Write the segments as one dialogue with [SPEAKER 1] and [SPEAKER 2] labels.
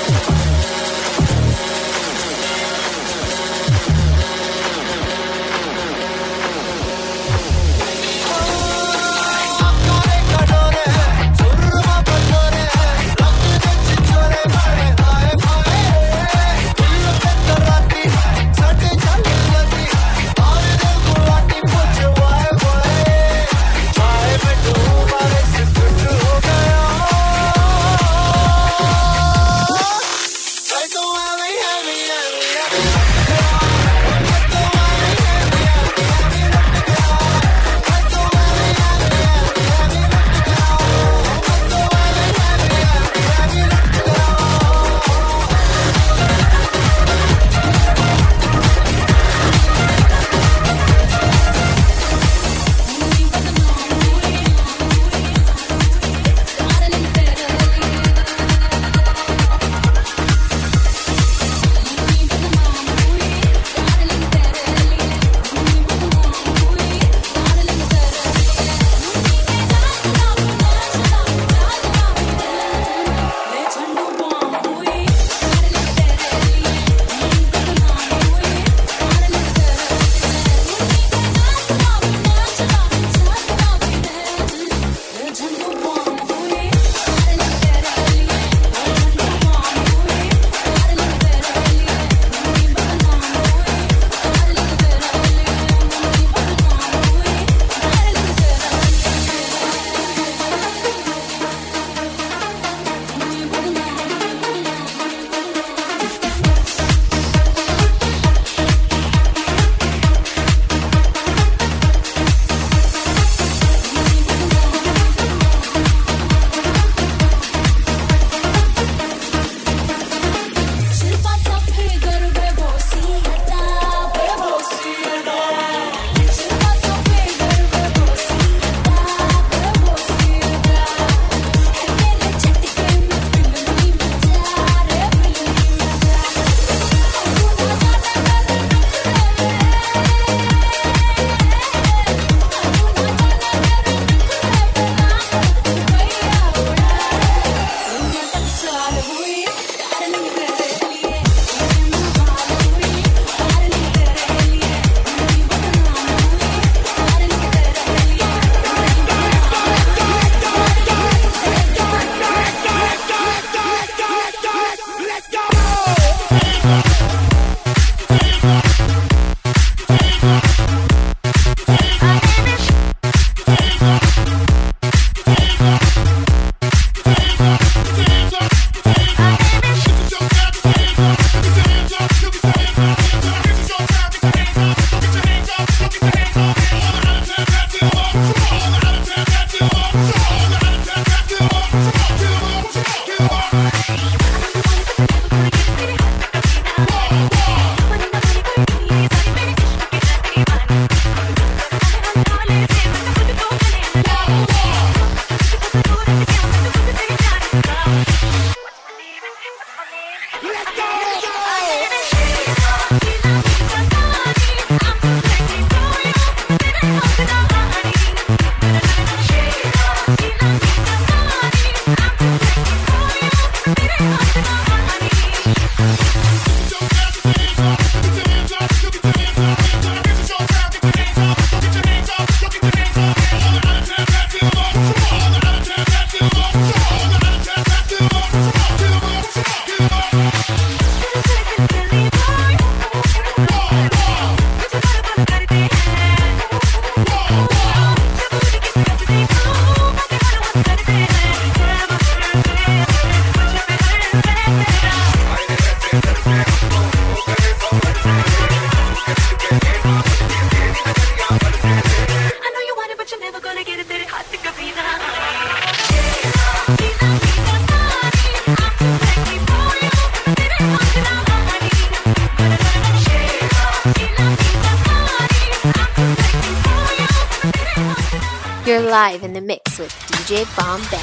[SPEAKER 1] You're live in the mix with DJ Bombay.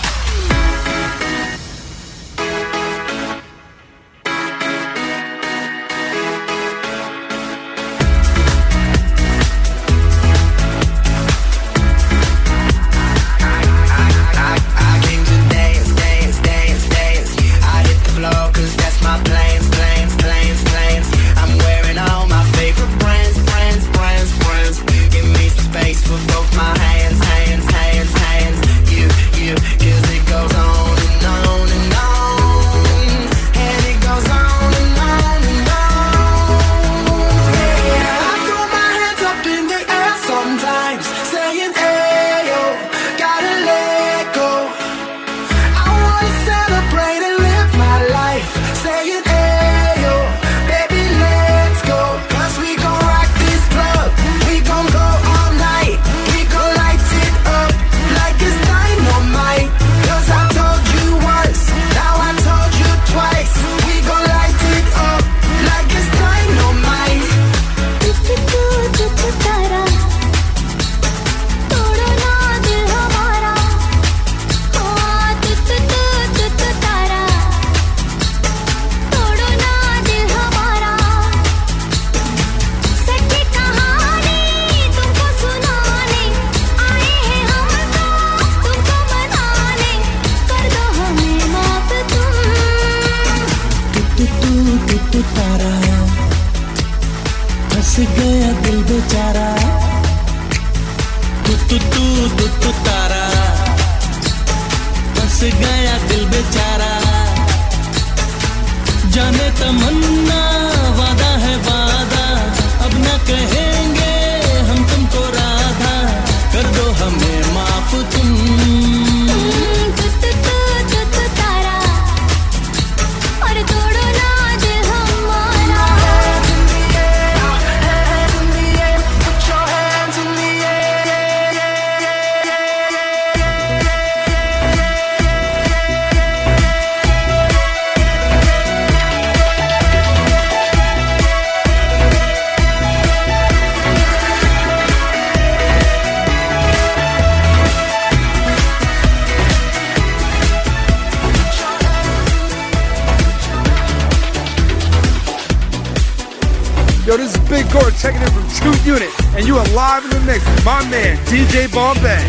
[SPEAKER 2] Cause that's my plans, plans, plans, plans. I'm wearing all my favorite brands, brands, brands, brands. Give me some space for both my hands, hands, hands, hands. You, 'cause it goes on and on and on. And it goes on and on and on. Yeah, I throw my hands up in the air sometimes, saying, hey, yo, gotta let go. I wanna celebrate and live my life, saying, hey, yo, baby, let's go. 'Cause we gon' rock this club, we gon' go all night, we gon' light it up like it's dynamite. 'Cause I told you once, now I told you twice, we gon' light it up like it's dynamite.
[SPEAKER 3] तारा तोड़ो ना दिल हमारा, ओ तारा तोड़ो ना दिल हमारा। सच्ची कहानी तुमको सुनाने आए हैं हम तो तुमको मनाने, कर दो हमें माफ तुम।
[SPEAKER 4] तू तारा फंस गया दिल बेचारा। तू तारा फंस गया दिल बेचारा। जाने तमन्ना वादा है वादा, अब न कहेंगे हम तुमको राधा, कर दो हमें माफ तुम।
[SPEAKER 3] तारा और तोड़ो ना दिल हमारा।
[SPEAKER 2] Hands in the air, put your hands in the air.
[SPEAKER 5] Yo, this is Big Gore checking in from True Unit, and you are live in the mix with my man, DJ Bombay.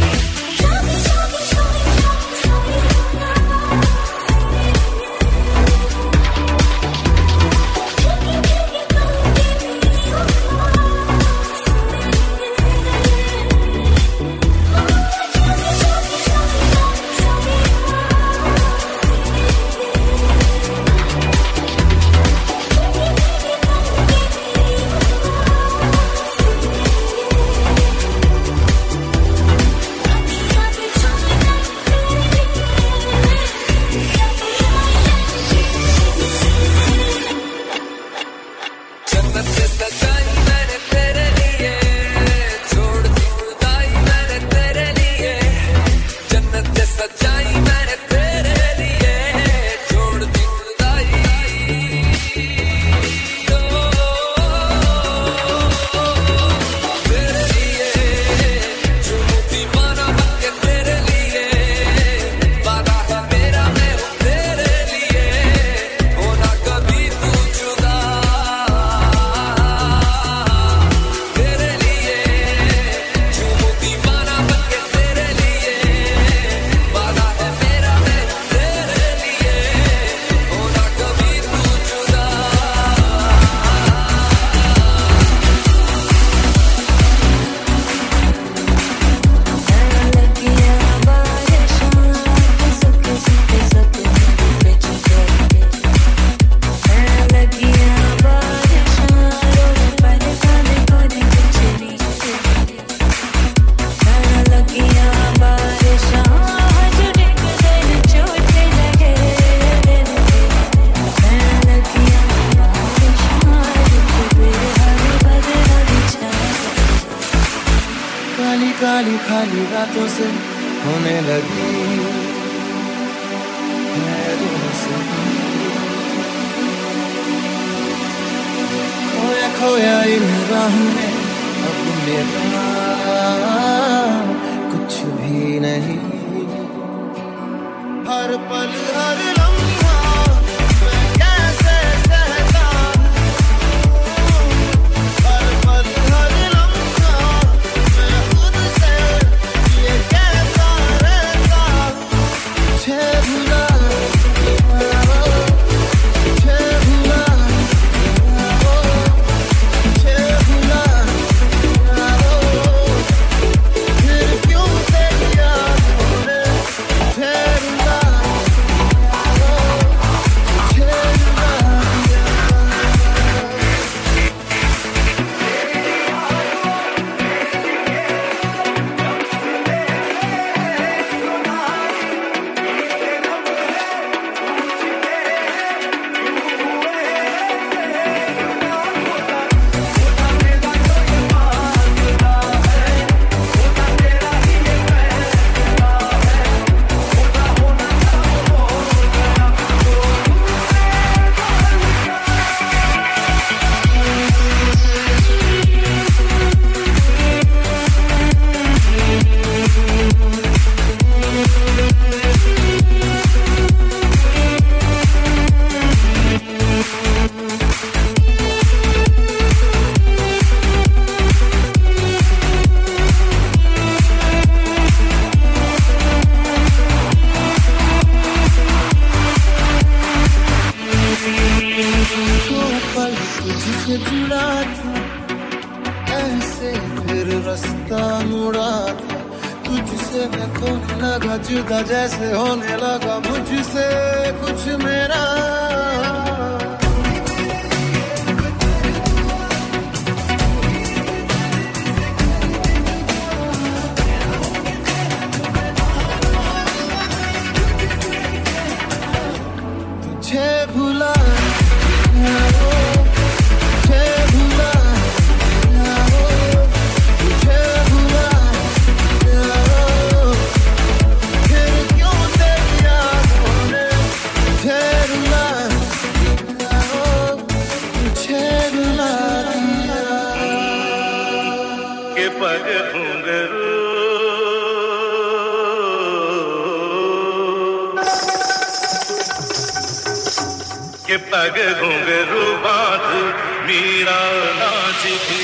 [SPEAKER 4] खाली खाली रातों से होने लगी है दोस्ती। खोया खोया इन राहों में अब मेरा कुछ भी नहीं। हर पल हर लम्हा मैं कैसे सहता हूँ, हर पल हर लम्हा मैं खुद से ये कहता रहता हूँ। मुझे भुला मुझे
[SPEAKER 6] तुझसे जुड़ा था ऐसे फिर रास्ता मुड़ा था तुझसे मैं खोने लगा जुदा जैसे होने लगा मुझसे कुछ मेरा तुझे भुला
[SPEAKER 7] पग घुंघरू बांध मीरा नाचती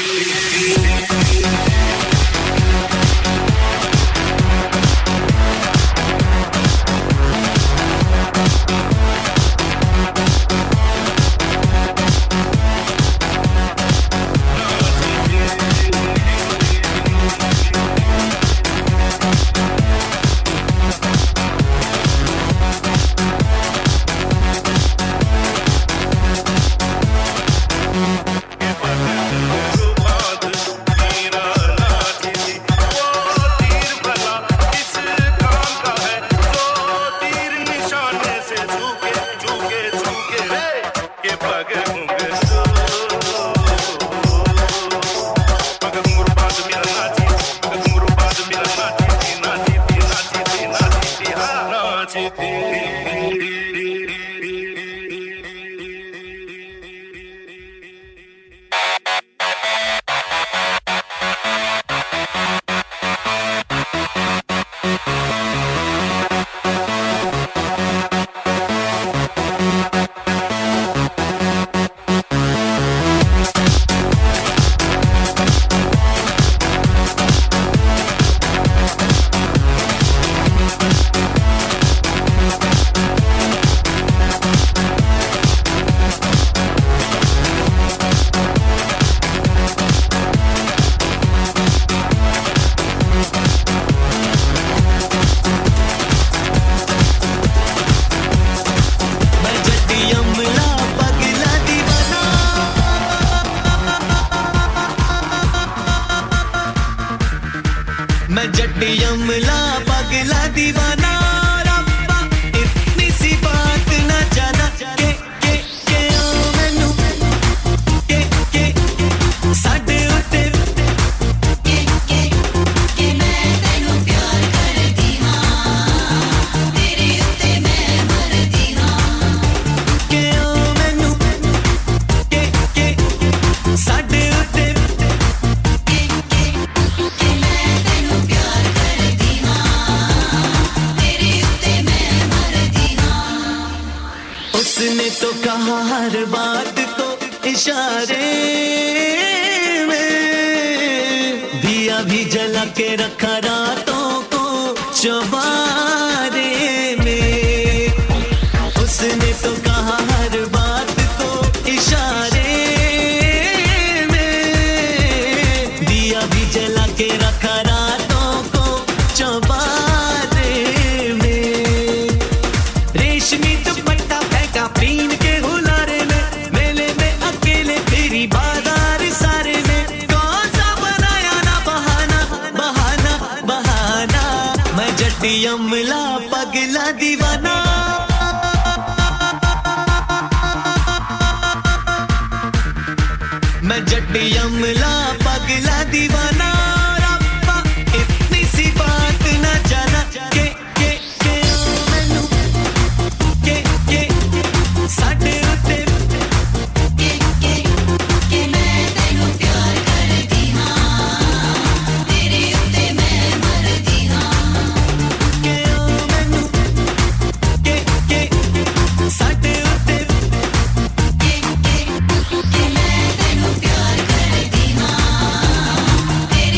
[SPEAKER 3] तेरे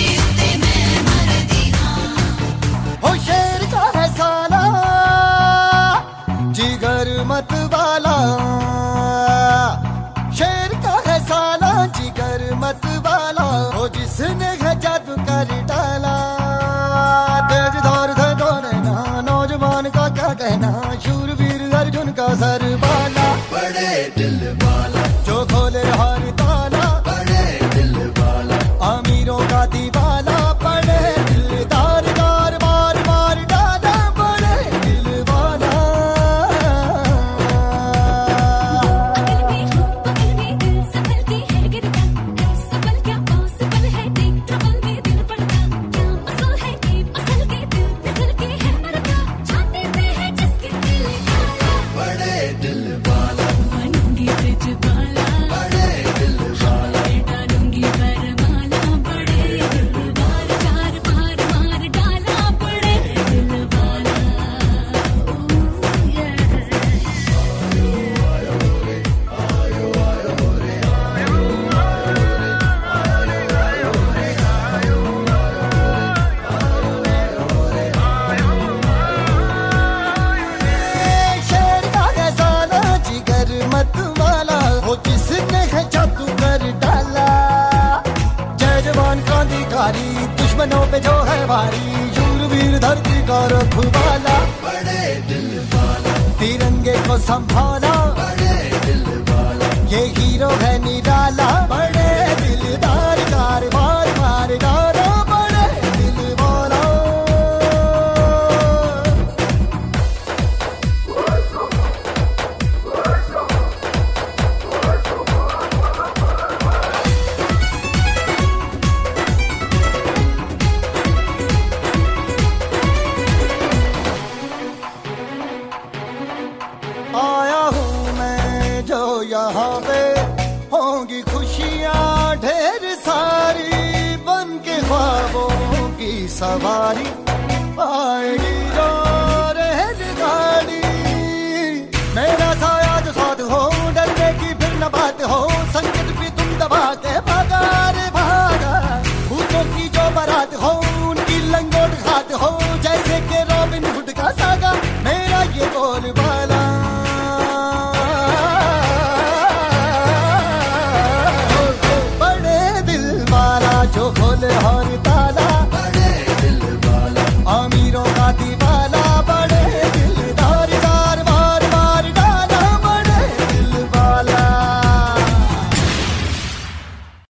[SPEAKER 6] रहना शूरवीर अर्जुन का सरबाला बड़े दिल वाला जो खोले हर ताला बड़े दिल वाला अमीरों का दीवाना बड़े दिलदार कार बार बार डाला बड़े दिल वाला
[SPEAKER 3] बगल में दिल संभलती है गिरता सफल क्या पॉसिबल है देख ट्रबल में दिल पड़ता क्या मसल है कि मसल के दिल फिसल के है मरता छाते पे है जिसके दिल काला
[SPEAKER 6] बड़े दिल वाला
[SPEAKER 3] बनूंगी ब्रिज वाला
[SPEAKER 6] बड़े दिल वाला
[SPEAKER 3] डालूंगी वरमाला बड़े दिल वाला चार बार मार डाला बड़े दिल वाला
[SPEAKER 6] शेर का जैसा ना जिगर मत वाला वो जिसने है जादू कर डाला जय जवान क्रांतिकारी दुश्मनों पे जो है भारी शूरवीर धरती का रखवाला बड़े दिल वाला तिरंगे को संभाला बड़े दिल वाला ये हीरो है निराला बड़े दिलदार कार बार बार डाला बड़े दिल वाला आया हूँ मैं जो यहाँ पे होंगी खुशियाँ ढेर सारी बन के ख्वाबों की सवारी आएगी रात